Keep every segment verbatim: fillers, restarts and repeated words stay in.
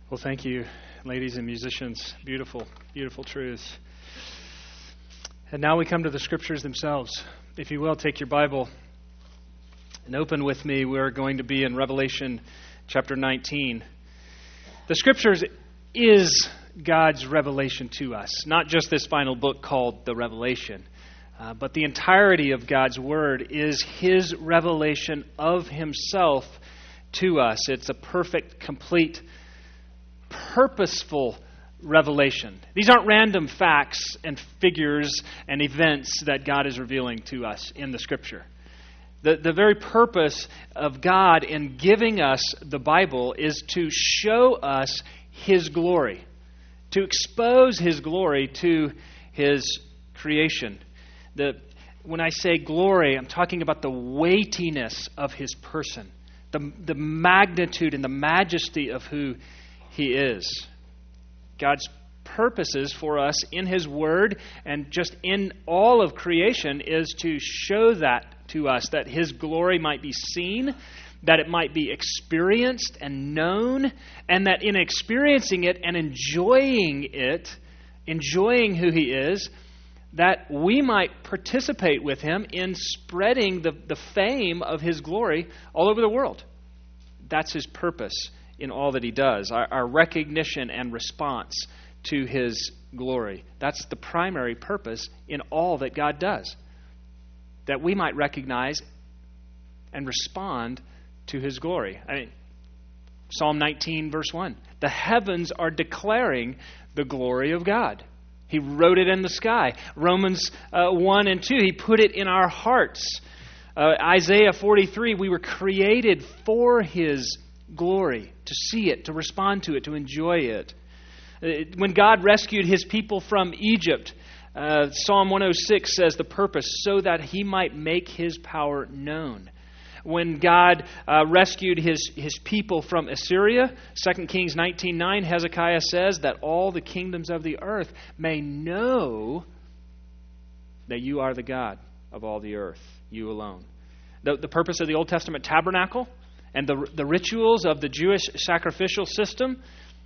Well, thank you, ladies and musicians. Beautiful, beautiful truths. And now we come to the Scriptures themselves. If you will, take your Bible and open with me. We're going to be in Revelation chapter nineteen. The Scriptures is God's revelation to us, not just this final book called the Revelation, uh, but the entirety of God's Word is His revelation of Himself to us. It's a perfect, complete, purposeful revelation. These aren't random facts and figures and events that God is revealing to us in the Scripture. The, the very purpose of God in giving us the Bible is to show us His glory, to expose His glory to His creation. The, when I say glory, I'm talking about the weightiness of His person, the, the magnitude and the majesty of who He is. God's purposes for us in His Word and just in all of creation is to show that to us, that His glory might be seen, that it might be experienced and known, and that in experiencing it and enjoying it, enjoying who He is, that we might participate with Him in spreading the, the fame of His glory all over the world. That's His purpose in all that He does, our, our recognition and response to His glory. That's the primary purpose in all that God does, that we might recognize and respond to His glory. I mean, Psalm nineteen, verse one, the heavens are declaring the glory of God. He wrote it in the sky. Romans uh, one and two, He put it in our hearts. Uh, Isaiah forty-three, we were created for His glory, to see it, to respond to it, to enjoy it. When God rescued His people from Egypt, uh, Psalm one oh six says the purpose, so that He might make His power known. When God uh, rescued his, his people from Assyria, Second Kings nineteen nine, Hezekiah says that all the kingdoms of the earth may know that You are the God of all the earth, You alone. The, the purpose of the Old Testament tabernacle and the, the rituals of the Jewish sacrificial system,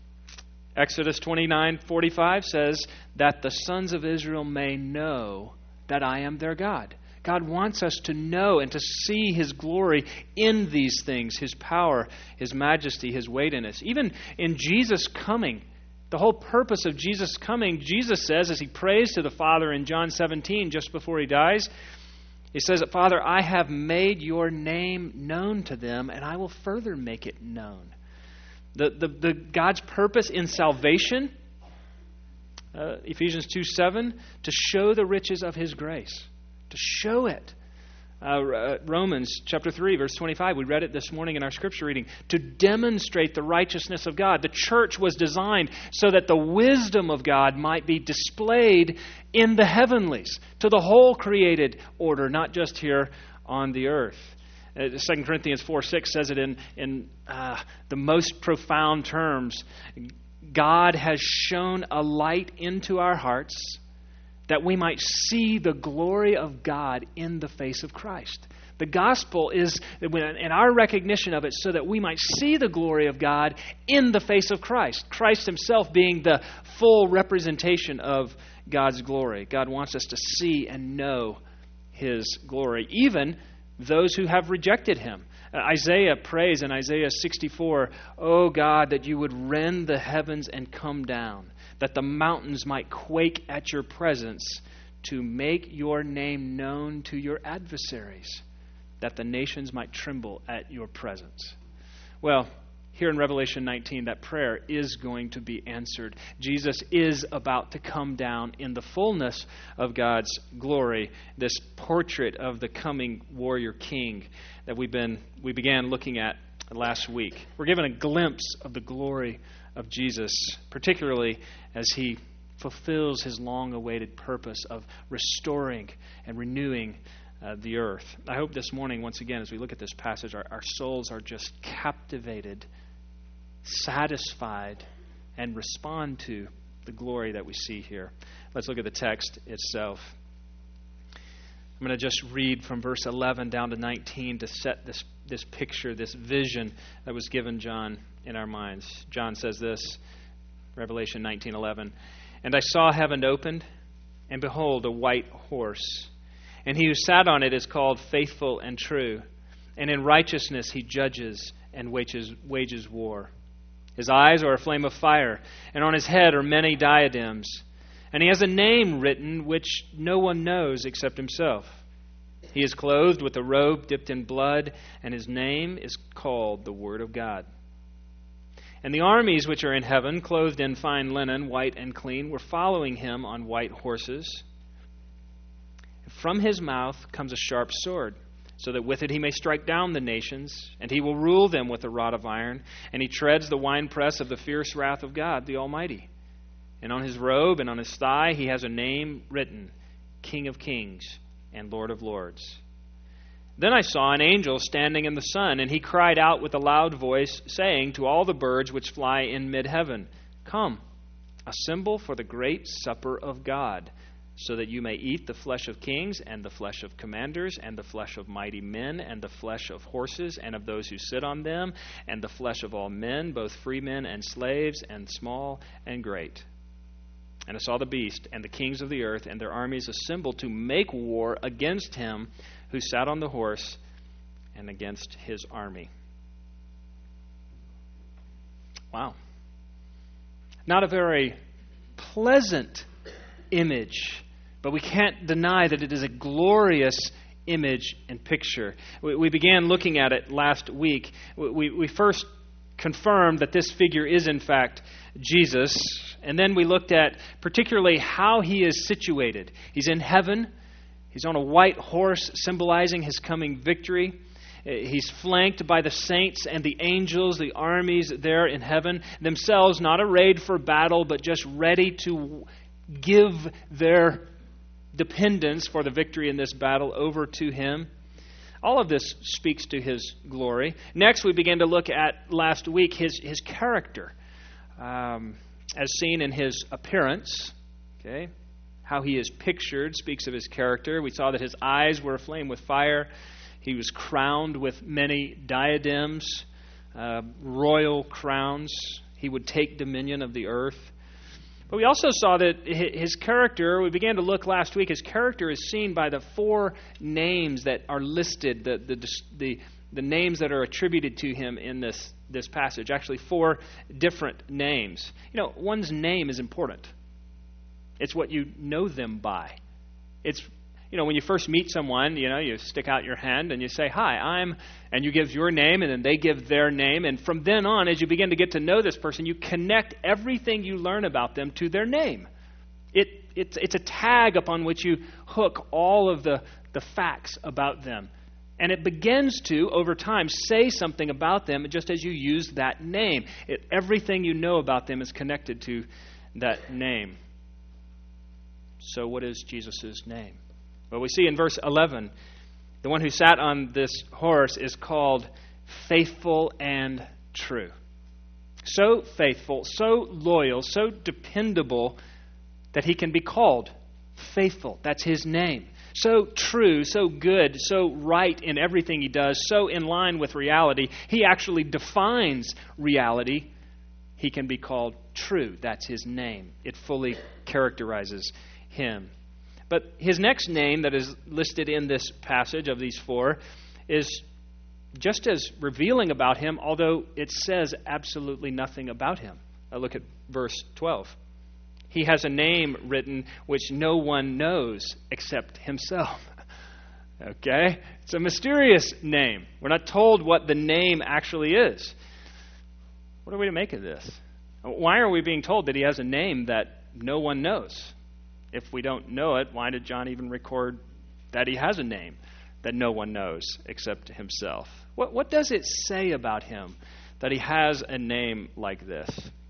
Exodus twenty-nine forty-five says that the sons of Israel may know that I am their God. God wants us to know and to see His glory in these things, His power, His majesty, His weightiness. Even in Jesus' coming, the whole purpose of Jesus' coming, Jesus says as He prays to the Father in John seventeen, just before He dies, He says, Father, I have made Your name known to them, and I will further make it known. The, the, the God's purpose in salvation, uh, Ephesians two seven, to show the riches of His grace. To show it. Uh, Romans chapter three, verse twenty-five, we read it this morning in our scripture reading. To demonstrate the righteousness of God. The church was designed so that the wisdom of God might be displayed in the heavenlies, to the whole created order, not just here on the earth. Uh, Second Corinthians four six says it in, in uh, the most profound terms. God has shone a light into our hearts that we might see the glory of God in the face of Christ. The gospel is, in our recognition of it, so that we might see the glory of God in the face of Christ. Christ Himself being the full representation of God's glory. God wants us to see and know His glory, even those who have rejected Him. Isaiah prays in Isaiah sixty-four, "O God, that You would rend the heavens and come down, that the mountains might quake at Your presence, to make Your name known to Your adversaries, that the nations might tremble at Your presence." Well, here in Revelation nineteen, that prayer is going to be answered. Jesus is about to come down in the fullness of God's glory, this portrait of the coming warrior king that we've been we began looking at last week. We're given a glimpse of the glory of Jesus, particularly as He fulfills His long-awaited purpose of restoring and renewing uh, the earth. I hope this morning, once again, as we look at this passage, our, our souls are just captivated, satisfied, and respond to the glory that we see here. Let's look at the text itself. I'm I'm going to just read from verse eleven down to nineteen to set this, this picture, this vision that was given John in our minds. John says this, Revelation nineteen eleven. And I saw heaven opened, and behold, a white horse. And he who sat on it is called Faithful and True. And in righteousness he judges and wages, wages war. His eyes are a flame of fire, and on his head are many diadems. And he has a name written which no one knows except himself. He is clothed with a robe dipped in blood, and his name is called the Word of God. And the armies which are in heaven, clothed in fine linen, white and clean, were following him on white horses. From his mouth comes a sharp sword, so that with it he may strike down the nations, and he will rule them with a rod of iron, and he treads the winepress of the fierce wrath of God, the Almighty. And on his robe and on his thigh he has a name written, King of Kings and Lord of Lords. Then I saw an angel standing in the sun, and he cried out with a loud voice, saying to all the birds which fly in mid-heaven, Come, assemble for the great supper of God, so that you may eat the flesh of kings, and the flesh of commanders, and the flesh of mighty men, and the flesh of horses, and of those who sit on them, and the flesh of all men, both free men and slaves, and small and great. And I saw the beast and the kings of the earth and their armies assembled to make war against him who sat on the horse and against his army. Wow. Not a very pleasant image, but we can't deny that it is a glorious image and picture. We, we began looking at it last week. We, we first confirmed that this figure is in fact Jesus, and then we looked at particularly how he is situated. He's in heaven. He's on a white horse, symbolizing his coming victory. He's flanked by the saints and the angels, the armies there in heaven, themselves not arrayed for battle, but just ready to give their dependence for the victory in this battle over to him. All of this speaks to his glory. Next, we began to look at, last week, his, his character, um, as seen in his appearance. Okay, how he is pictured speaks of his character. We saw that his eyes were aflame with fire. He was crowned with many diadems, uh, royal crowns. He would take dominion of the earth. But we also saw that his character, we began to look last week, his character is seen by the four names that are listed, the the the, the names that are attributed to him in this, this passage. Actually, four different names. You know, one's name is important. It's what you know them by. It's, you know, when you first meet someone, you know, you stick out your hand and you say, Hi, I'm, and you give your name, and then they give their name. And from then on, as you begin to get to know this person, you connect everything you learn about them to their name. It, it's, it's a tag upon which you hook all of the, the facts about them. And it begins to, over time, say something about them just as you use that name. It, everything you know about them is connected to that name. So what is Jesus' name? Well, we see in verse eleven, the one who sat on this horse is called Faithful and True. So faithful, so loyal, so dependable that he can be called faithful. That's his name. So true, so good, so right in everything he does, so in line with reality. He actually defines reality. He can be called true. That's his name. It fully characterizes him. But his next name that is listed in this passage of these four is just as revealing about him, although it says absolutely nothing about him. Now look at verse twelve. He has a name written which no one knows except himself. Okay? It's a mysterious name. We're not told what the name actually is. What are we to make of this? Why are we being told that he has a name that no one knows? If we don't know it, why did John even record that he has a name that no one knows except himself? What, what does it say about him that he has a name like this?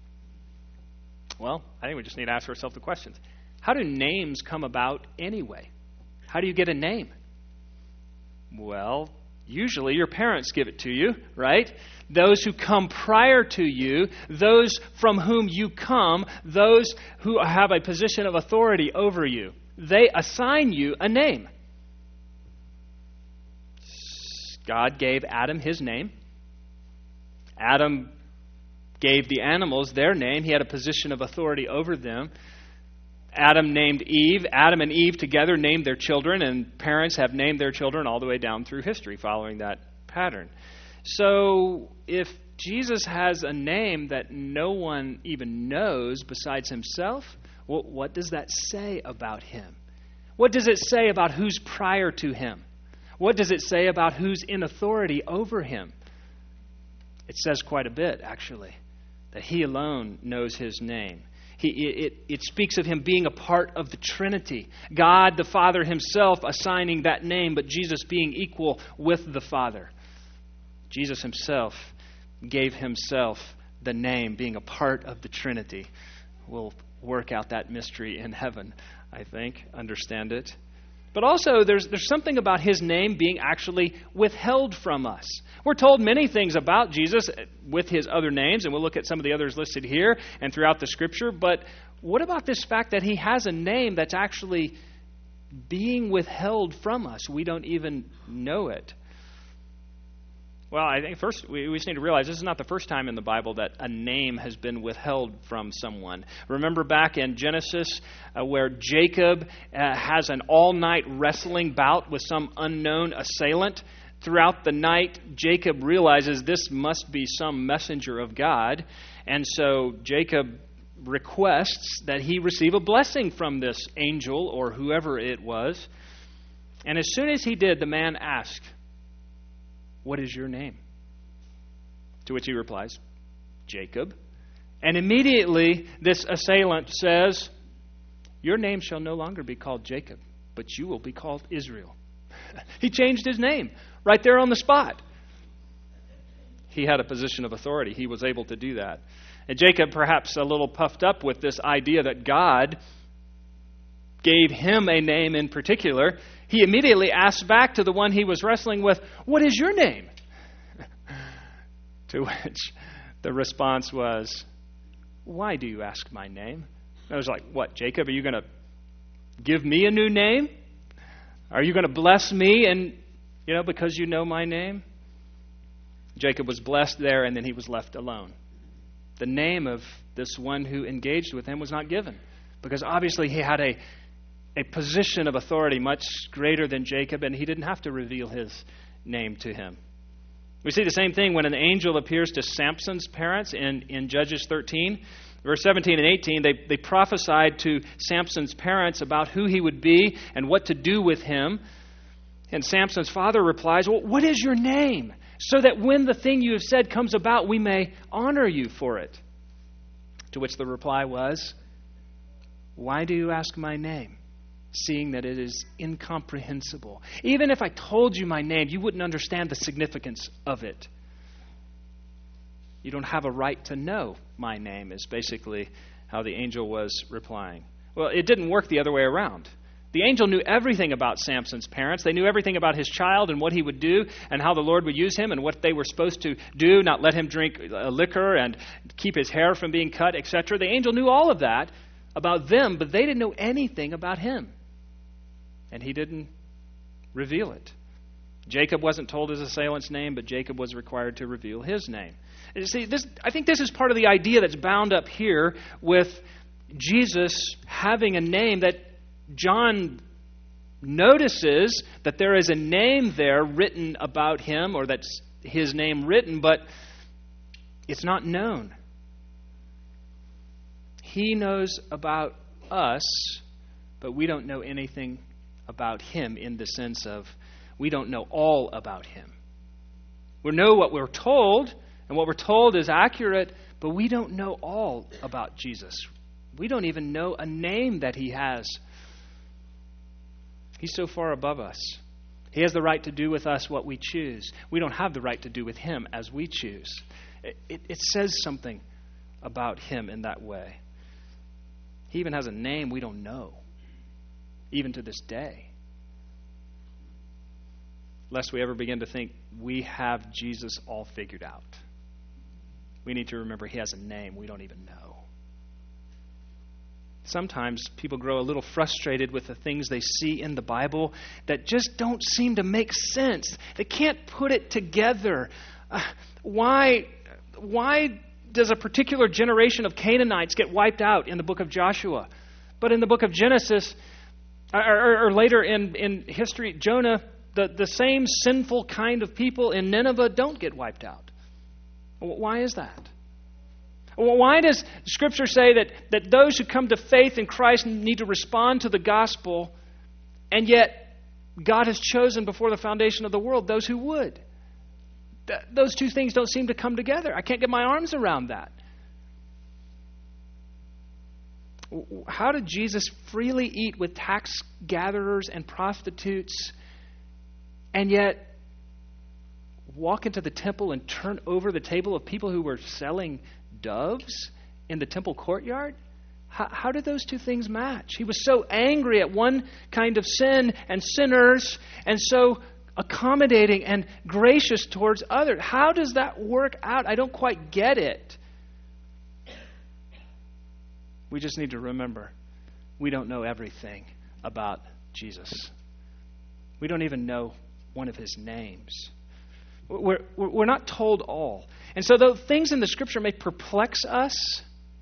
Well, I think we just need to ask ourselves the questions. How do names come about anyway? How do you get a name? Well, usually your parents give it to you, right? Those who come prior to you, those from whom you come, those who have a position of authority over you, they assign you a name. God gave Adam his name. Adam gave the animals their name. He had a position of authority over them. Adam named Eve. Adam and Eve together named their children, and parents have named their children all the way down through history following that pattern. So if Jesus has a name that no one even knows besides himself, well, what does that say about him? What does it say about who's prior to him? What does it say about who's in authority over him? It says quite a bit, actually, that he alone knows his name. He, it, it speaks of him being a part of the Trinity. God the Father himself assigning that name, but Jesus being equal with the Father. Jesus himself gave himself the name, being a part of the Trinity. We'll work out that mystery in heaven, I think, understand it. But also, there's there's something about his name being actually withheld from us. We're told many things about Jesus with his other names, and we'll look at some of the others listed here and throughout the Scripture. But what about this fact that he has a name that's actually being withheld from us? We don't even know it. Well, I think first we, we just need to realize this is not the first time in the Bible that a name has been withheld from someone. Remember back in Genesis uh, where Jacob uh, has an all-night wrestling bout with some unknown assailant. Throughout the night, Jacob realizes this must be some messenger of God. And so Jacob requests that he receive a blessing from this angel or whoever it was. And as soon as he did, the man asked, "What is your name?" To which he replies, "Jacob." And immediately this assailant says, "Your name shall no longer be called Jacob, but you will be called Israel." He changed his name right there on the spot. He had a position of authority. He was able to do that. And Jacob, perhaps a little puffed up with this idea that God gave him a name in particular, he immediately asked back to the one he was wrestling with, "What is your name?" To which the response was, "Why do you ask my name?" I was like, "What, Jacob, are you going to give me a new name? Are you going to bless me and, you know, because you know my name?" Jacob was blessed there, and then he was left alone. The name of this one who engaged with him was not given, because obviously he had a a position of authority much greater than Jacob, and he didn't have to reveal his name to him. We see the same thing when an angel appears to Samson's parents in, in Judges thirteen. Verse seventeen and eighteen, they, they prophesied to Samson's parents about who he would be and what to do with him. And Samson's father replies, "Well, what is your name? So that when the thing you have said comes about, we may honor you for it." To which the reply was, "Why do you ask my name, seeing that it is incomprehensible? Even if I told you my name, you wouldn't understand the significance of it. You don't have a right to know my name," is basically how the angel was replying. Well, it didn't work the other way around. The angel knew everything about Samson's parents. They knew everything about his child and what he would do and how the Lord would use him and what they were supposed to do, not let him drink liquor and keep his hair from being cut, et cetera. The angel knew all of that about them, but they didn't know anything about him. And he didn't reveal it. Jacob wasn't told his assailant's name, but Jacob was required to reveal his name. And see, this, I think this is part of the idea that's bound up here with Jesus having a name that John notices that there is a name there written about him, or that's his name written, but it's not known. He knows about us, but we don't know anything about him in the sense of we don't know all about him. We know what we're told, and what we're told is accurate, but we don't know all about Jesus. We don't even know a name that he has. He's so far above us. He has the right to do with us what we choose. We don't have the right to do with him as we choose. It, it, it says something about him in that way. He even has a name we don't know, even to this day. Lest we ever begin to think we have Jesus all figured out. We need to remember he has a name we don't even know. Sometimes people grow a little frustrated with the things they see in the Bible that just don't seem to make sense. They can't put it together. Uh, why, why does a particular generation of Canaanites get wiped out in the book of Joshua? But in the book of Genesis, or, or, or later in, in history, Jonah, the, the same sinful kind of people in Nineveh don't get wiped out. Why is that? Why does Scripture say that, that those who come to faith in Christ need to respond to the gospel, and yet God has chosen before the foundation of the world those who would? Th- those two things don't seem to come together. I can't get my arms around that. How did Jesus freely eat with tax gatherers and prostitutes, and yet walk into the temple and turn over the table of people who were selling doves in the temple courtyard? How, how did those two things match? He was so angry at one kind of sin and sinners, and so accommodating and gracious towards others. How does that work out? I don't quite get it. We just need to remember, we don't know everything about Jesus. We don't even know one of his names. We're, we're not told all. And so though things in the Scripture may perplex us,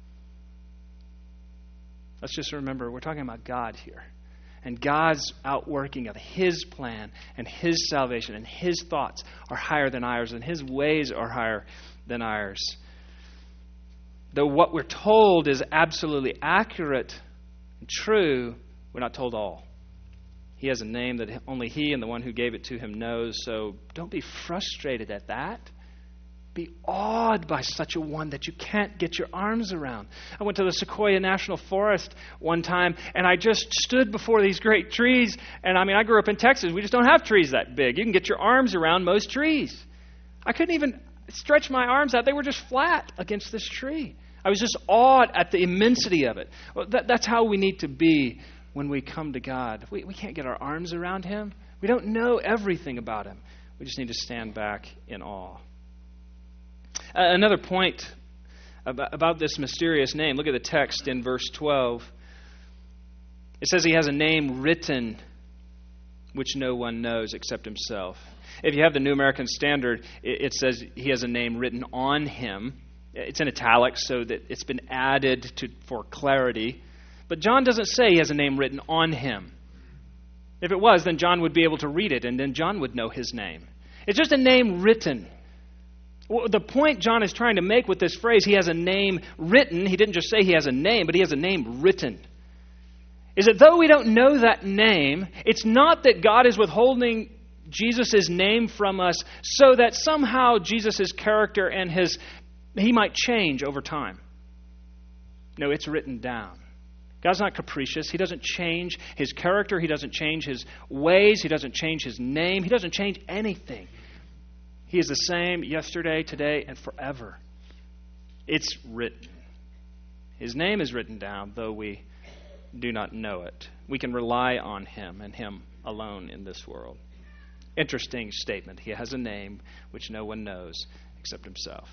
let's just remember we're talking about God here. And God's outworking of his plan and his salvation and his thoughts are higher than ours, and his ways are higher than ours. Though what we're told is absolutely accurate and true, we're not told all. He has a name that only he and the one who gave it to him knows, so don't be frustrated at that. Be awed by such a one that you can't get your arms around. I went to the Sequoia National Forest one time, and I just stood before these great trees. And I mean, I grew up in Texas. We just don't have trees that big. You can get your arms around most trees. I couldn't even stretch my arms out. They were just flat against this tree. I was just awed at the immensity of it. Well, that, that's how we need to be when we come to God. We, we can't get our arms around him. We don't know everything about him. We just need to stand back in awe. Uh, another point about, about this mysterious name. Look at the text in verse twelve. It says he has a name written which no one knows except himself. If you have the New American Standard, it, it says he has a name written on him. It's in italics so that it's been added to for clarity. But John doesn't say he has a name written on him. If it was, then John would be able to read it, and then John would know his name. It's just a name written. Well, the point John is trying to make with this phrase, he has a name written, he didn't just say he has a name, but he has a name written, is that though we don't know that name, it's not that God is withholding Jesus' name from us so that somehow Jesus' character and his he might change over time. No, it's written down. God's not capricious. He doesn't change his character. He doesn't change his ways. He doesn't change his name. He doesn't change anything. He is the same yesterday, today, and forever. It's written. His name is written down, though we do not know it. We can rely on him and him alone in this world. Interesting statement. He has a name which no one knows except himself.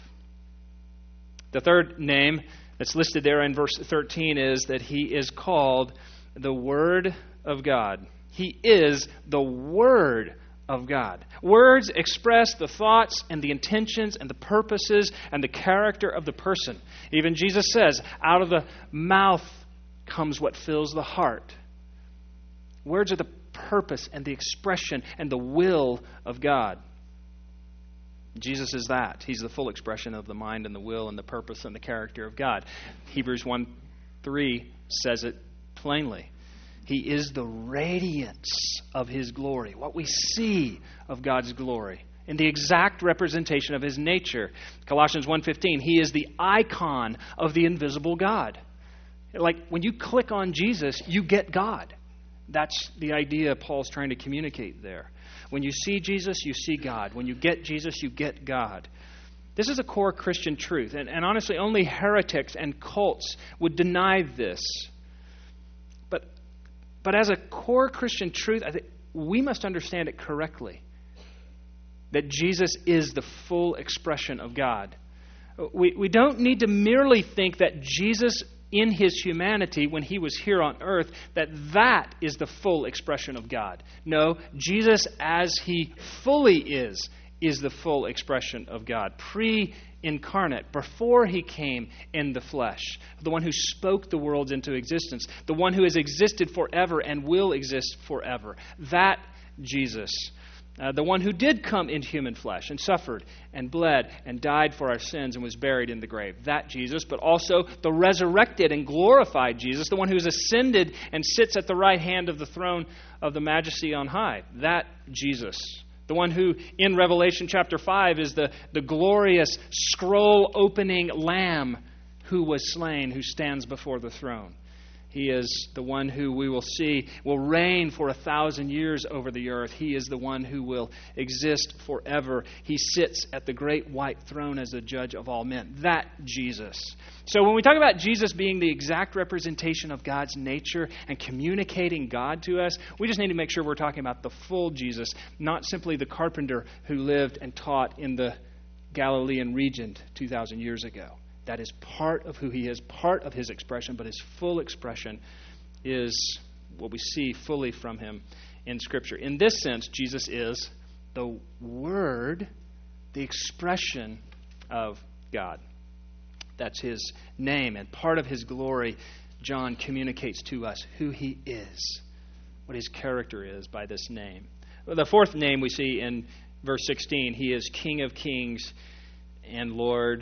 The third name that's listed there in verse thirteen is that he is called the Word of God. He is the Word of God. Words express the thoughts and the intentions and the purposes and the character of the person. Even Jesus says, out of the mouth comes what fills the heart. Words are the purpose and the expression and the will of God. Jesus is that. He's the full expression of the mind and the will and the purpose and the character of God. Hebrews one three says it plainly. He is the radiance of his glory, what we see of God's glory, in the exact representation of his nature. Colossians one fifteen, he is the icon of the invisible God. Like when you click on Jesus, you get God. That's the idea Paul's trying to communicate there. When you see Jesus, you see God. When you get Jesus, you get God. This is a core Christian truth. And, and honestly, only heretics and cults would deny this. But, but as a core Christian truth, I think we must understand it correctly. That Jesus is the full expression of God. We, we don't need to merely think that Jesus in his humanity when he was here on earth, that that is the full expression of God. No, Jesus as he fully is, is the full expression of God. Pre-incarnate, before he came in the flesh. The one who spoke the worlds into existence. The one who has existed forever and will exist forever. That Jesus. Uh, the one who did come in human flesh and suffered and bled and died for our sins and was buried in the grave. That Jesus, but also the resurrected and glorified Jesus, the one who has ascended and sits at the right hand of the throne of the Majesty on high. That Jesus. The one who in Revelation chapter five is the, the glorious scroll-opening Lamb who was slain, who stands before the throne. He is the one who we will see will reign for a thousand years over the earth. He is the one who will exist forever. He sits at the great white throne as the judge of all men. That Jesus. So when we talk about Jesus being the exact representation of God's nature and communicating God to us, we just need to make sure we're talking about the full Jesus, not simply the carpenter who lived and taught in the Galilean region two thousand years ago. That is part of who he is, part of his expression, but his full expression is what we see fully from him in Scripture. In this sense, Jesus is the Word, the expression of God. That's his name, and part of his glory, John communicates to us who he is, what his character is by this name. Well, the fourth name we see in verse sixteen, he is King of Kings and Lord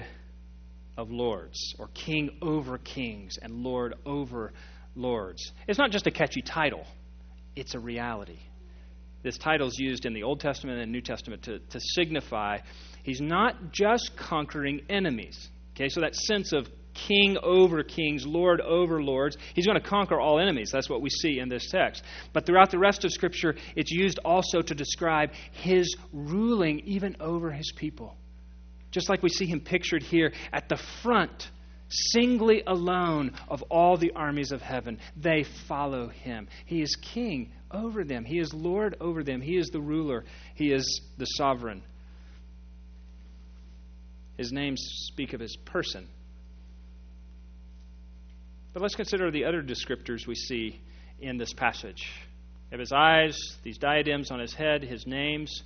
of Lords, or King over kings and Lord over lords. It's not just a catchy title. It's a reality. This title is used in the Old Testament and New Testament to, to signify he's not just conquering enemies. Okay, so that sense of king over kings, lord over lords, he's going to conquer all enemies. That's what we see in this text. But throughout the rest of Scripture, it's used also to describe his ruling even over his people. Just like we see him pictured here at the front, singly alone of all the armies of heaven. They follow him. He is king over them. He is Lord over them. He is the ruler. He is the sovereign. His names speak of his person. But let's consider the other descriptors we see in this passage. Of his eyes, these diadems on his head, his names.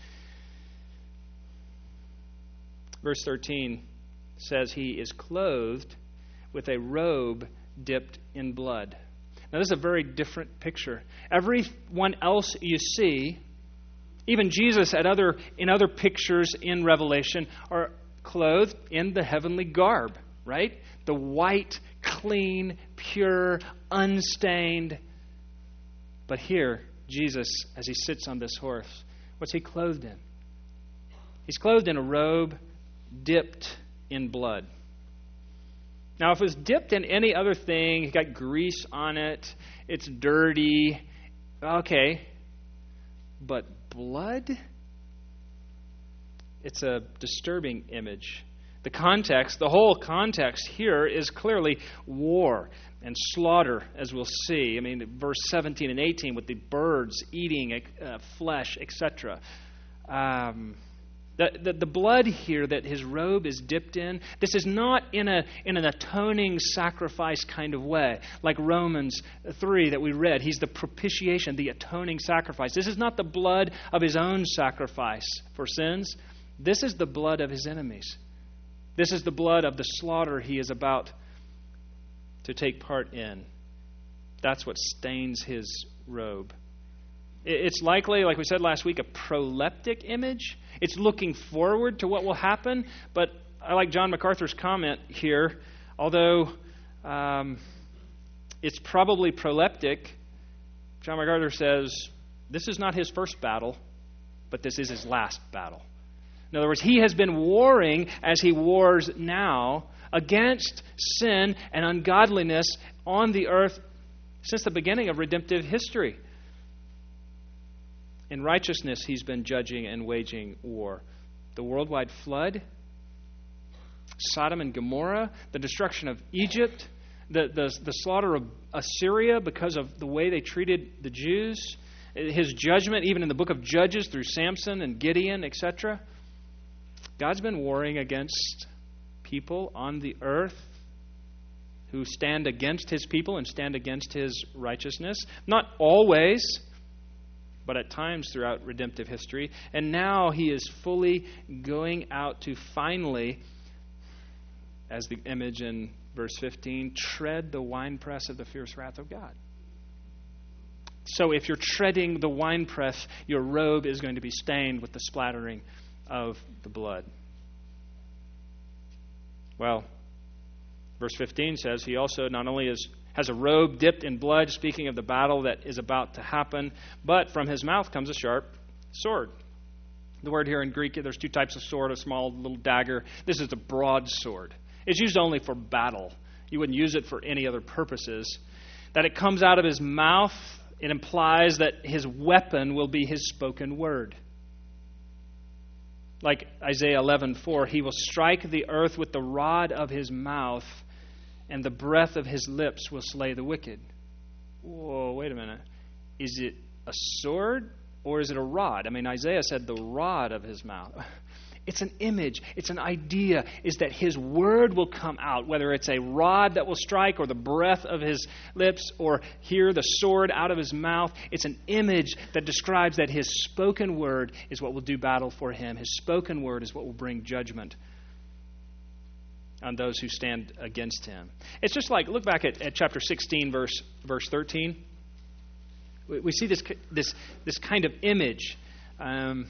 Verse thirteen says he is clothed with a robe dipped in blood. Now this is a very different picture. Everyone else you see, even Jesus at other in other pictures in Revelation, are clothed in the heavenly garb, right? The white, clean, pure, unstained. But here, Jesus, as he sits on this horse, what's he clothed in? He's clothed in a robe dipped in blood. Now, if it was dipped in any other thing, it's got grease on it, it's dirty, okay. But blood? It's a disturbing image. The context, the whole context here is clearly war and slaughter, as we'll see. I mean, verse seventeen and eighteen with the birds eating uh, flesh, et cetera. Um... The, the, the blood here that his robe is dipped in, this is not in a in an atoning sacrifice kind of way, like Romans three that we read. He's the propitiation, the atoning sacrifice. This is not the blood of his own sacrifice for sins. This is the blood of his enemies. This is the blood of the slaughter he is about to take part in. That's what stains his robe. It's likely, like we said last week, a proleptic image. It's looking forward to what will happen. But I like John MacArthur's comment here. Although um, it's probably proleptic, John MacArthur says this is not his first battle, but this is his last battle. In other words, he has been warring as he wars now against sin and ungodliness on the earth since the beginning of redemptive history. In righteousness, he's been judging and waging war. The worldwide flood, Sodom and Gomorrah, the destruction of Egypt, the, the, the slaughter of Assyria because of the way they treated the Jews, his judgment, even in the book of Judges through Samson and Gideon, et cetera. God's been warring against people on the earth who stand against his people and stand against his righteousness. Not always, but at times throughout redemptive history. And now he is fully going out to finally, as the image in verse fifteen, tread the winepress of the fierce wrath of God. So if you're treading the winepress, your robe is going to be stained with the splattering of the blood. Well, verse fifteen says he also not only is, has a robe dipped in blood, speaking of the battle that is about to happen, but from his mouth comes a sharp sword. The word here in Greek, there's two types of sword, a small little dagger. This is a broadsword. It's used only for battle. You wouldn't use it for any other purposes. That it comes out of his mouth, it implies that his weapon will be his spoken word. Like Isaiah eleven four, he will strike the earth with the rod of his mouth, and the breath of his lips will slay the wicked. Whoa, wait a minute. Is it a sword or is it a rod? I mean, Isaiah said the rod of his mouth. It's an image. It's an idea, is that his word will come out, whether it's a rod that will strike or the breath of his lips or hear the sword out of his mouth. It's an image that describes that his spoken word is what will do battle for him. His spoken word is what will bring judgment on those who stand against him. It's just like, look back at, at chapter sixteen, verse verse thirteen. We, we see this this this kind of image. Um,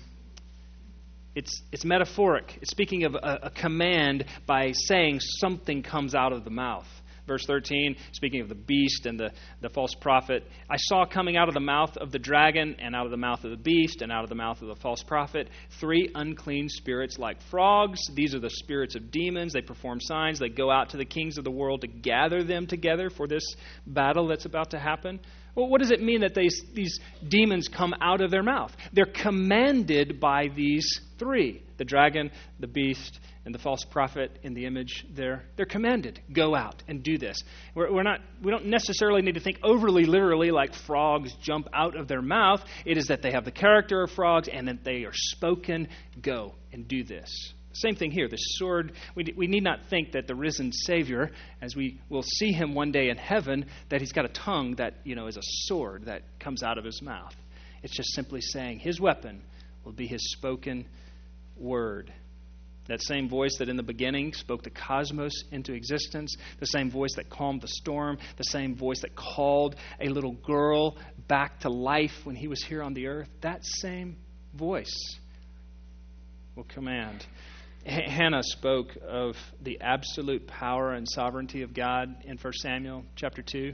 It's it's metaphoric. It's speaking of a, a command by saying something comes out of the mouth. Verse thirteen, speaking of the beast and the, the false prophet, I saw coming out of the mouth of the dragon and out of the mouth of the beast and out of the mouth of the false prophet three unclean spirits like frogs. These are the spirits of demons. They perform signs. They go out to the kings of the world to gather them together for this battle that's about to happen. Well, what does it mean that they, these demons come out of their mouth? They're commanded by these three, the dragon, the beast, and the false prophet in the image there. They're commanded, go out and do this. We're, we're not, we don't necessarily need to think overly literally like frogs jump out of their mouth. It is that they have the character of frogs and that they are spoken, go and do this. Same thing here. The sword, we, we need not think that the risen Savior, as we will see him one day in heaven, that he's got a tongue that, you know, is a sword that comes out of his mouth. It's just simply saying his weapon will be his spoken word. That same voice that in the beginning spoke the cosmos into existence, the same voice that calmed the storm, the same voice that called a little girl back to life when he was here on the earth, that same voice will command. Hannah spoke of the absolute power and sovereignty of God in First Samuel chapter two.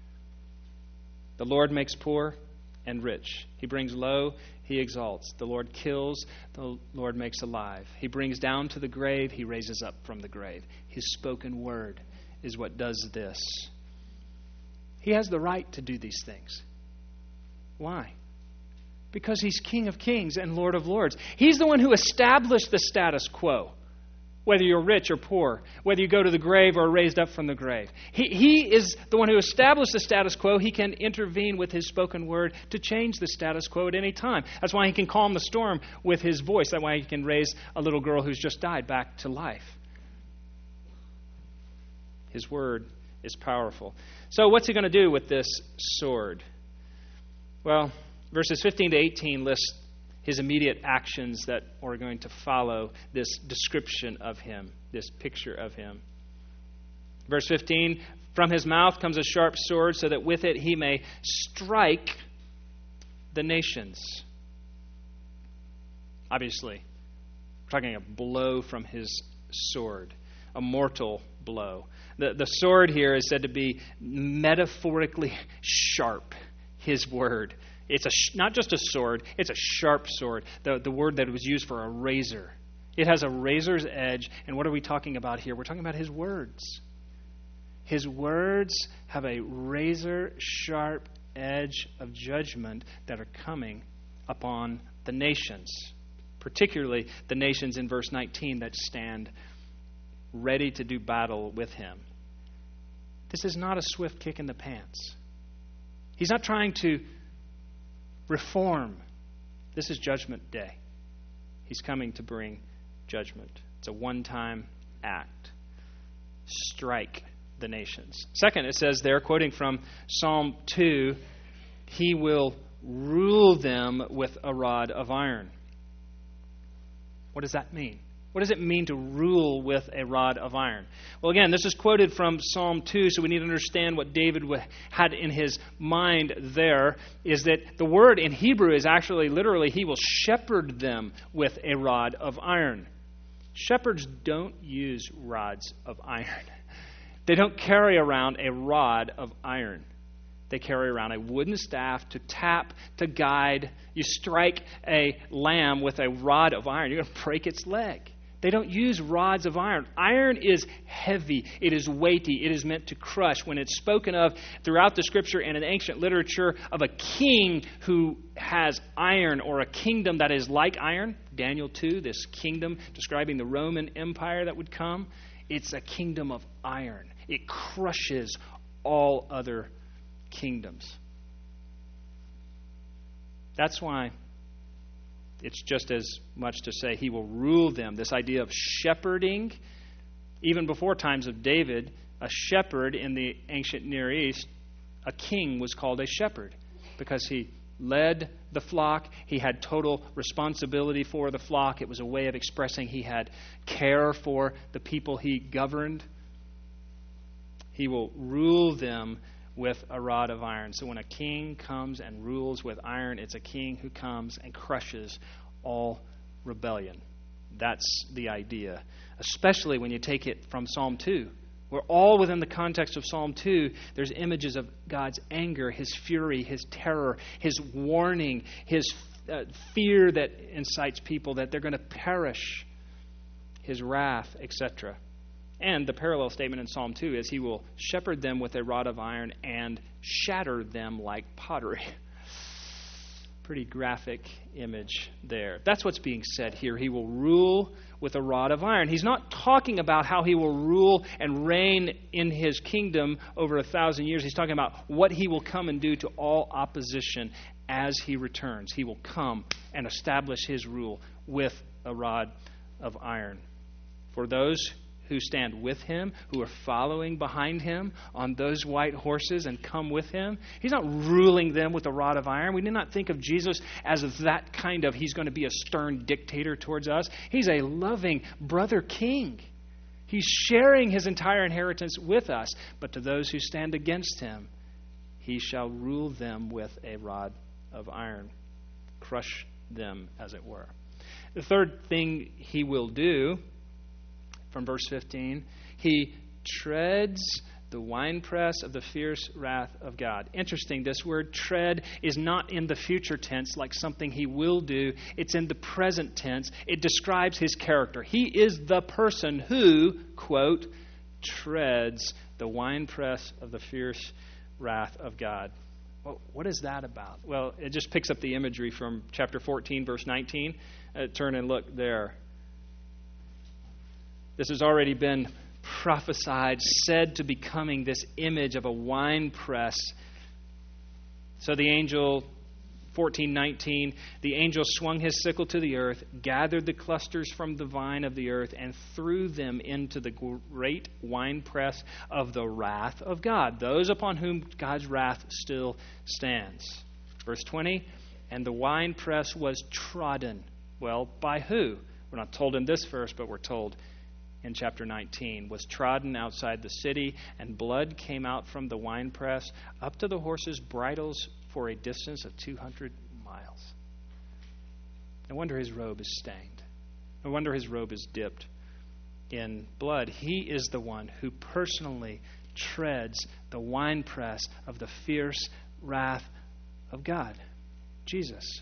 The Lord makes poor and rich. He brings low, he exalts. The Lord kills, the Lord makes alive. He brings down to the grave, he raises up from the grave. His spoken word is what does this. He has the right to do these things. Why? Because he's King of Kings and Lord of Lords. He's the one who established the status quo, whether you're rich or poor, whether you go to the grave or raised up from the grave. He, he is the one who established the status quo. He can intervene with his spoken word to change the status quo at any time. That's why he can calm the storm with his voice. That's why he can raise a little girl who's just died back to life. His word is powerful. So what's he going to do with this sword? Well, verses fifteen to eighteen list his immediate actions that are going to follow this description of him, this picture of him. Verse fifteen, from his mouth comes a sharp sword so that with it he may strike the nations. Obviously, we're talking a blow from his sword, a mortal blow. The, the sword here is said to be metaphorically sharp, his word. It's a sh- not just a sword, it's a sharp sword, the, the word that was used for a razor. It has a razor's edge, and what are we talking about here? We're talking about his words. His words have a razor-sharp edge of judgment that are coming upon the nations, particularly the nations in verse nineteen that stand ready to do battle with him. This is not a swift kick in the pants. He's not trying to reform. This is judgment day. He's coming to bring judgment. It's a one-time act. Strike the nations. Second, it says there, quoting from Psalm two, he will rule them with a rod of iron. What does that mean? What does it mean to rule with a rod of iron? Well, again, this is quoted from Psalm two, so we need to understand what David had in his mind there, is that the word in Hebrew is actually literally, he will shepherd them with a rod of iron. Shepherds don't use rods of iron. They don't carry around a rod of iron. They carry around a wooden staff to tap, to guide. You strike a lamb with a rod of iron, you're going to break its leg. They don't use rods of iron. Iron is heavy. It is weighty. It is meant to crush. When it's spoken of throughout the Scripture and in ancient literature of a king who has iron or a kingdom that is like iron, Daniel two, this kingdom describing the Roman Empire that would come, it's a kingdom of iron. It crushes all other kingdoms. That's why it's just as much to say he will rule them. This idea of shepherding, even before times of David, a shepherd in the ancient Near East, a king was called a shepherd because he led the flock. He had total responsibility for the flock. It was a way of expressing he had care for the people he governed. He will rule them with a rod of iron. So when a king comes and rules with iron, it's a king who comes and crushes all rebellion. That's the idea. Especially when you take it from Psalm two. We're all within the context of Psalm two. There's images of God's anger, His fury, His terror, His warning, His uh, fear that incites people that they're going to perish, His wrath, et cetera. And the parallel statement in Psalm two is He will shepherd them with a rod of iron and shatter them like pottery. Pretty graphic image there. That's what's being said here. He will rule with a rod of iron. He's not talking about how He will rule and reign in His kingdom over a thousand years. He's talking about what He will come and do to all opposition as He returns. He will come and establish His rule with a rod of iron. For those who stand with Him, who are following behind Him on those white horses and come with Him, He's not ruling them with a rod of iron. We do not think of Jesus as that kind of, He's going to be a stern dictator towards us. He's a loving brother king. He's sharing His entire inheritance with us. But to those who stand against Him, He shall rule them with a rod of iron. Crush them, as it were. The third thing He will do, from verse fifteen, He treads the winepress of the fierce wrath of God. Interesting, this word tread is not in the future tense like something He will do. It's in the present tense. It describes His character. He is the person who, quote, treads the winepress of the fierce wrath of God. Well, what is that about? Well, it just picks up the imagery from chapter fourteen, verse nineteen. Uh, turn and look there. This has already been prophesied, said to be coming, this image of a wine press. So the angel, fourteen nineteen, the angel swung his sickle to the earth, gathered the clusters from the vine of the earth, and threw them into the great winepress of the wrath of God, those upon whom God's wrath still stands. Verse twenty, and the winepress was trodden. Well, by who? We're not told in this verse, but we're told in chapter nineteen, was trodden outside the city, and blood came out from the winepress up to the horses' bridles for a distance of two hundred miles. No wonder his robe is stained. No wonder his robe is dipped in blood. He is the one who personally treads the winepress of the fierce wrath of God. Jesus.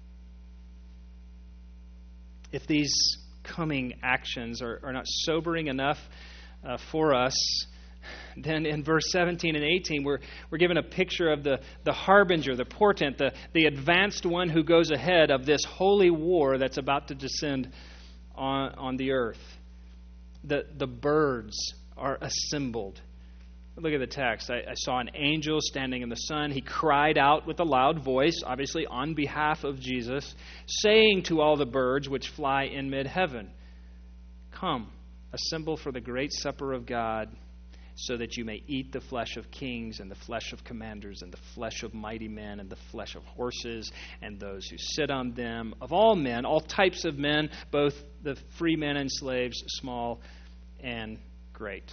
If these coming actions are, are not sobering enough uh, for us, then in verse seventeen and eighteen, we're we're given a picture of the, the harbinger, the portent, the, the advanced one who goes ahead of this holy war that's about to descend on, on the earth. The, the birds are assembled. Look at the text. I, I saw an angel standing in the sun. He cried out with a loud voice, obviously on behalf of Jesus, saying to all the birds which fly in mid-heaven, come, assemble for the great supper of God, so that you may eat the flesh of kings and the flesh of commanders and the flesh of mighty men and the flesh of horses and those who sit on them, of all men, all types of men, both the free men and slaves, small and great.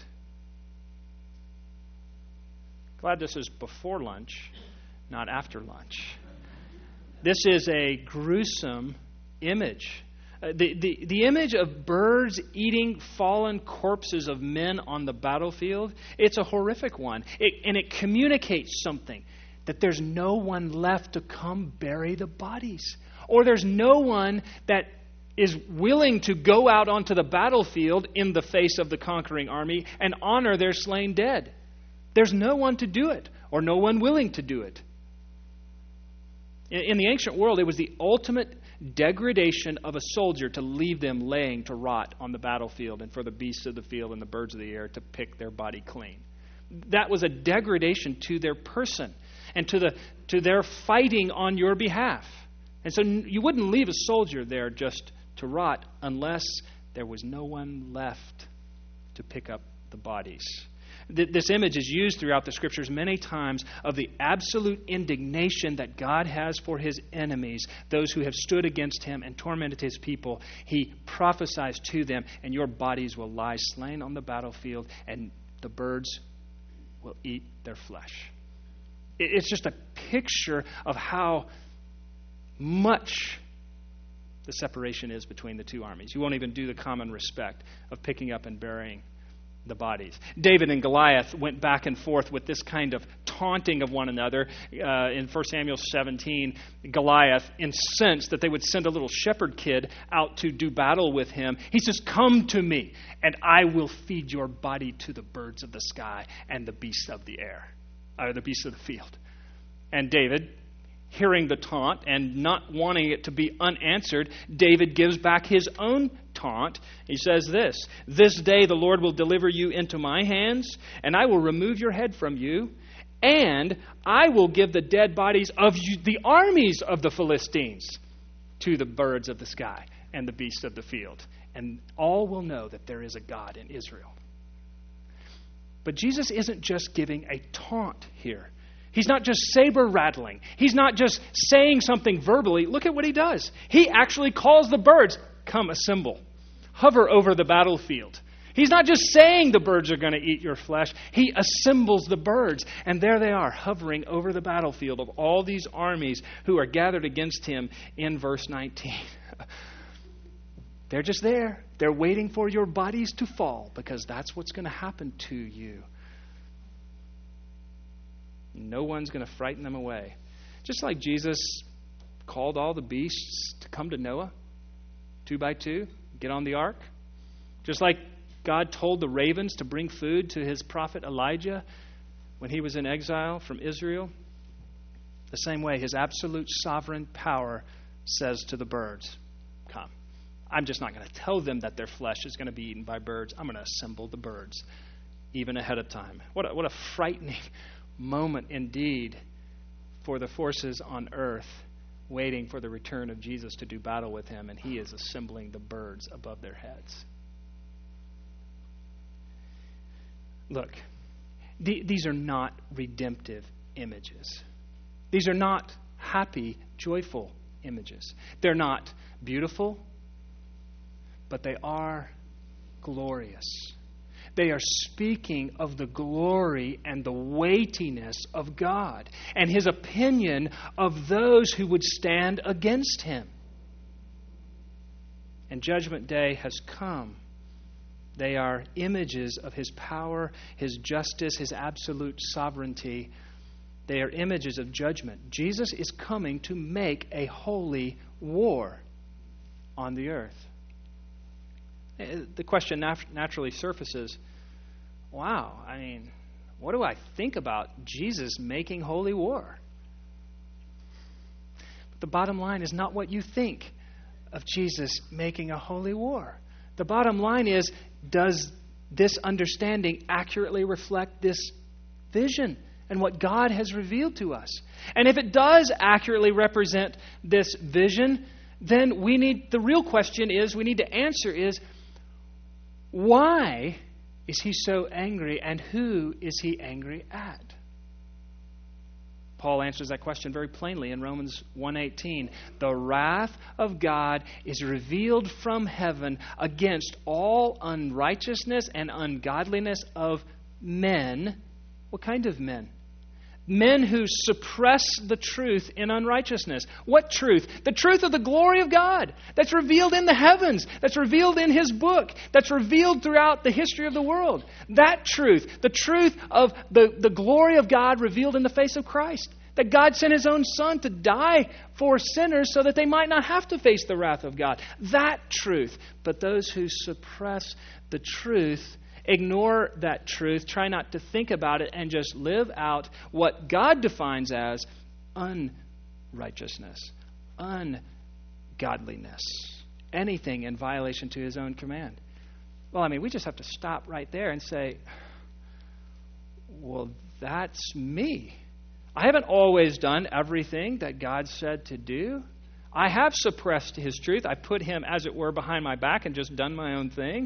Glad this is before lunch, not after lunch. This is a gruesome image. Uh, the, the, the image of birds eating fallen corpses of men on the battlefield, it's a horrific one. It, and it communicates something, that there's no one left to come bury the bodies. Or there's no one that is willing to go out onto the battlefield in the face of the conquering army and honor their slain dead. There's no one to do it, or no one willing to do it. In, in the ancient world, it was the ultimate degradation of a soldier to leave them laying to rot on the battlefield and for the beasts of the field and the birds of the air to pick their body clean. That was a degradation to their person and to the to their fighting on your behalf. And so you wouldn't leave a soldier there just to rot unless there was no one left to pick up the bodies. This image is used throughout the Scriptures many times of the absolute indignation that God has for His enemies, those who have stood against Him and tormented His people. He prophesies to them, and your bodies will lie slain on the battlefield, and the birds will eat their flesh. It's just a picture of how much the separation is between the two armies. You won't even do the common respect of picking up and burying the bodies. David and Goliath went back and forth with this kind of taunting of one another. Uh, in First Samuel seventeen, Goliath incensed that they would send a little shepherd kid out to do battle with him. He says, "Come to me, and I will feed your body to the birds of the sky and the beasts of the air, or the beasts of the field." And David, hearing the taunt and not wanting it to be unanswered, David gives back his own taunt. He says this, "This day the Lord will deliver you into my hands, and I will remove your head from you, and I will give the dead bodies of you, the armies of the Philistines, to the birds of the sky and the beasts of the field. And all will know that there is a God in Israel." But Jesus isn't just giving a taunt here. He's not just saber rattling. He's not just saying something verbally. Look at what he does. He actually calls the birds, "Come, assemble. Hover over the battlefield." He's not just saying the birds are going to eat your flesh. He assembles the birds. And there they are, hovering over the battlefield of all these armies who are gathered against him in verse nineteen. They're just there. They're waiting for your bodies to fall, because that's what's going to happen to you. No one's going to frighten them away. Just like Jesus called all the beasts to come to Noah, two by two, get on the ark. Just like God told the ravens to bring food to his prophet Elijah when he was in exile from Israel. The same way, his absolute sovereign power says to the birds, "Come." I'm just not going to tell them that their flesh is going to be eaten by birds. I'm going to assemble the birds even ahead of time. What a, what a frightening moment indeed for the forces on earth waiting for the return of Jesus to do battle with him, and he is assembling the birds above their heads. Look, th- these are not redemptive images. These are not happy, joyful images. They're not beautiful, but they are glorious. They are speaking of the glory and the weightiness of God and his opinion of those who would stand against him. And Judgment Day has come. They are images of his power, his justice, his absolute sovereignty. They are images of judgment. Jesus is coming to make a holy war on the earth. The question nat- naturally surfaces, wow, I mean, what do I think about Jesus making holy war? But the bottom line is not what you think of Jesus making a holy war. The bottom line is, does this understanding accurately reflect this vision and what God has revealed to us? And if it does accurately represent this vision, then we need, the real question is, we need to answer is, why is he so angry, and who is he angry at? Paul answers that question very plainly in Romans one eighteen. The wrath of God is revealed from heaven against all unrighteousness and ungodliness of men. What kind of men? Men who suppress the truth in unrighteousness. What truth? The truth of the glory of God that's revealed in the heavens, that's revealed in His book, that's revealed throughout the history of the world. That truth, the truth of the, the glory of God revealed in the face of Christ. That God sent His own Son to die for sinners so that they might not have to face the wrath of God. That truth. But those who suppress the truth, ignore that truth, try not to think about it, and just live out what God defines as unrighteousness, ungodliness, anything in violation to His own command. Well, I mean, we just have to stop right there and say, well, that's me. I haven't always done everything that God said to do. I have suppressed His truth. I put Him, as it were, behind my back and just done my own thing.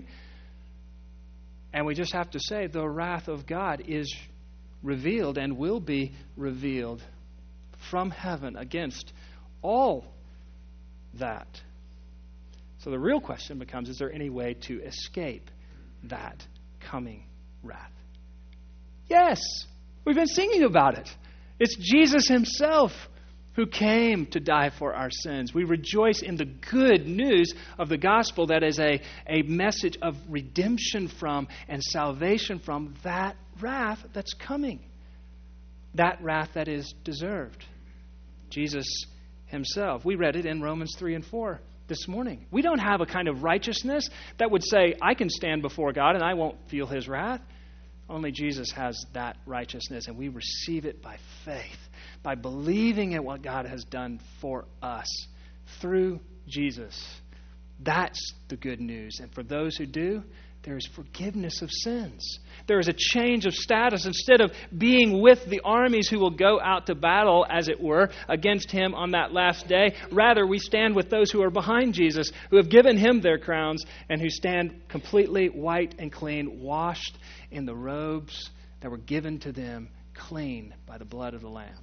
And we just have to say the wrath of God is revealed and will be revealed from heaven against all that. So the real question becomes, is there any way to escape that coming wrath? Yes, we've been singing about it. It's Jesus Himself who came to die for our sins. We rejoice in the good news of the gospel that is a, a message of redemption from and salvation from that wrath that's coming. That wrath that is deserved. Jesus Himself. We read it in Romans three and four this morning. We don't have a kind of righteousness that would say, I can stand before God and I won't feel His wrath. Only Jesus has that righteousness, and we receive it by faith, by believing in what God has done for us through Jesus. That's the good news. And for those who do, there is forgiveness of sins. There is a change of status. Instead of being with the armies who will go out to battle, as it were, against Him on that last day, rather we stand with those who are behind Jesus, who have given Him their crowns, and who stand completely white and clean, washed in the robes that were given to them, clean by the blood of the Lamb.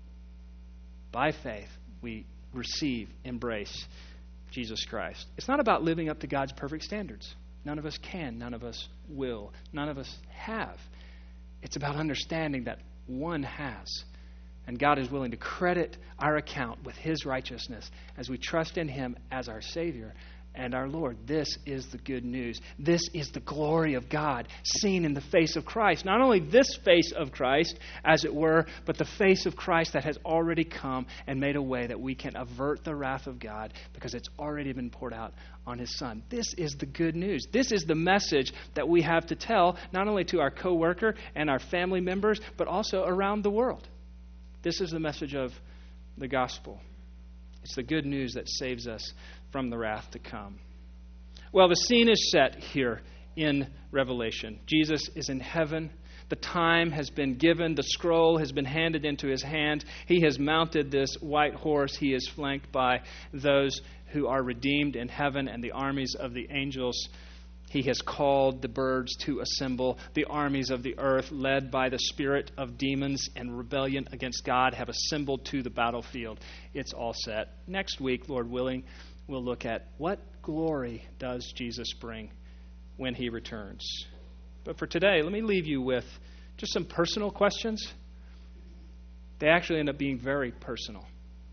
By faith, we receive, embrace Jesus Christ. It's not about living up to God's perfect standards. None of us can. None of us will. None of us have. It's about understanding that one has. And God is willing to credit our account with His righteousness as we trust in Him as our Savior and our Lord. This is the good news. This is the glory of God seen in the face of Christ. Not only this face of Christ, as it were, but the face of Christ that has already come and made a way that we can avert the wrath of God because it's already been poured out on His Son. This is the good news. This is the message that we have to tell not only to our coworker and our family members, but also around the world. This is the message of the gospel. It's the good news that saves us from the wrath to come. Well, the scene is set here in Revelation. Jesus is in heaven. The time has been given. The scroll has been handed into His hand. He has mounted this white horse. He is flanked by those who are redeemed in heaven and the armies of the angels. He has called the birds to assemble. The armies of the earth, led by the spirit of demons and rebellion against God, have assembled to the battlefield. It's all set. Next week, Lord willing, we'll look at what glory does Jesus bring when He returns. But for today, let me leave you with just some personal questions. They actually end up being very personal.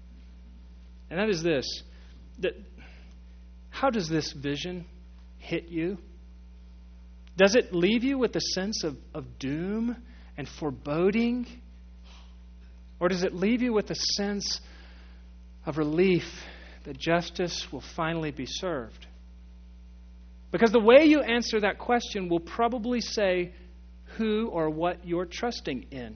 And that is this. That how does this vision hit you? Does it leave you with a sense of, of doom and foreboding? Or does it leave you with a sense of relief that justice will finally be served? Because the way you answer that question will probably say who or what you're trusting in.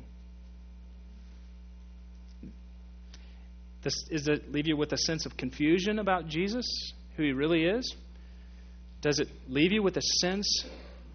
This, does it leave you with a sense of confusion about Jesus, who He really is? Does it leave you with a sense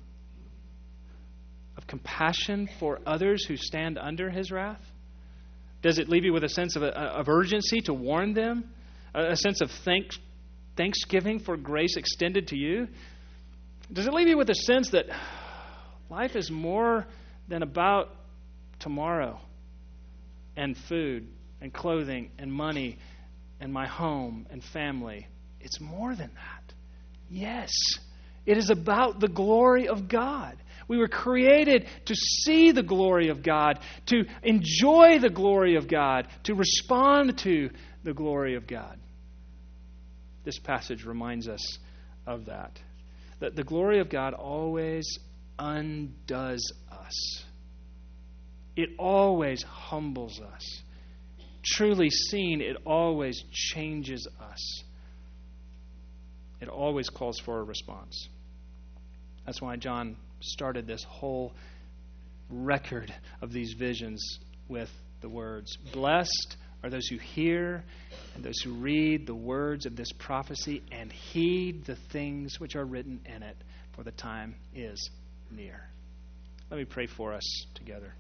of compassion for others who stand under His wrath? Does it leave you with a sense of, of urgency to warn them? A, a sense of thanks, thanksgiving for grace extended to you? Does it leave you with a sense that Life is more than about tomorrow and food and clothing and money and my home and family. It's more than that. Yes, it is about the glory of God. We were created to see the glory of God, to enjoy the glory of God, to respond to the glory of God. This passage reminds us of that. That the glory of God always undoes us. It always humbles us. Truly seen, it always changes us. It always calls for a response. That's why John started this whole record of these visions with the words, "Blessed are those who hear and those who read the words of this prophecy and heed the things which are written in it, for the time is near." Let me pray for us together.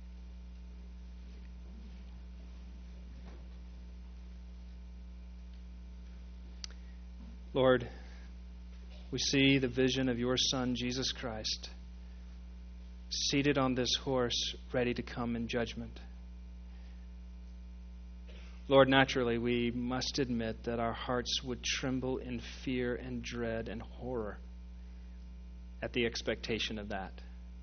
Lord, we see the vision of your Son, Jesus Christ, seated on this horse, ready to come in judgment. Lord, naturally, we must admit that our hearts would tremble in fear and dread and horror at the expectation of that.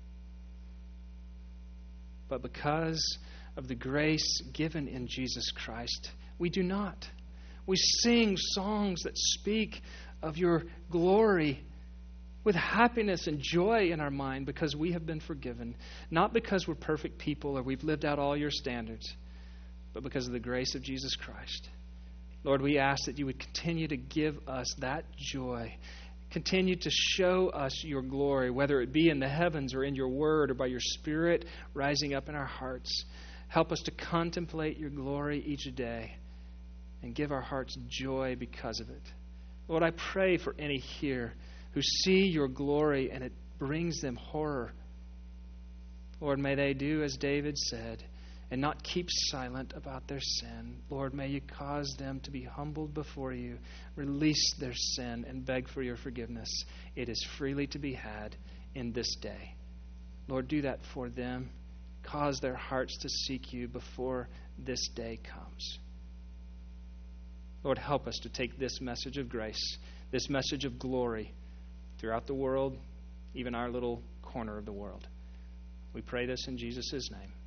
But because of the grace given in Jesus Christ, we do not. We sing songs that speak of your glory with happiness and joy in our mind because we have been forgiven, not because we're perfect people or we've lived out all your standards, but because of the grace of Jesus Christ. Lord, we ask that you would continue to give us that joy. Continue to show us your glory, whether it be in the heavens or in your word or by your Spirit rising up in our hearts. Help us to contemplate your glory each day and give our hearts joy because of it. Lord, I pray for any here who see your glory and it brings them horror. Lord, may they do as David said and not keep silent about their sin. Lord, may you cause them to be humbled before you, release their sin, and beg for your forgiveness. It is freely to be had in this day. Lord, do that for them. Cause their hearts to seek you before this day comes. Lord, help us to take this message of grace, this message of glory throughout the world, even our little corner of the world. We pray this in Jesus' name.